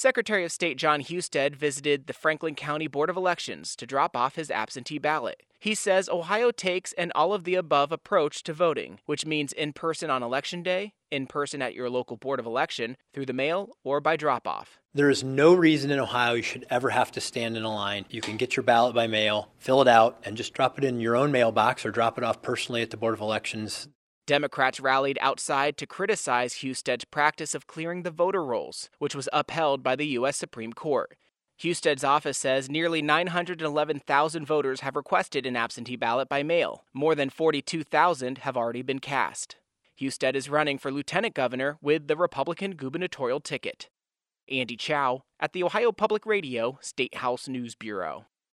Secretary of State Jon Husted visited the Franklin County Board of Elections to drop off his absentee ballot. He says Ohio takes an all-of-the-above approach to voting, which means in person on Election Day, in person at your local Board of Election, through the mail, or by drop-off. There is no reason in Ohio you should ever have to stand in a line. You can get your ballot by mail, fill it out, and just drop it in your own mailbox or drop it off personally at the Board of Elections. Democrats rallied outside to criticize Husted's practice of clearing the voter rolls, which was upheld by the U.S. Supreme Court. Husted's office says nearly 911,000 voters have requested an absentee ballot by mail. More than 42,000 have already been cast. Husted is running for lieutenant governor with the Republican gubernatorial ticket. Andy Chow at the Ohio Public Radio State House News Bureau.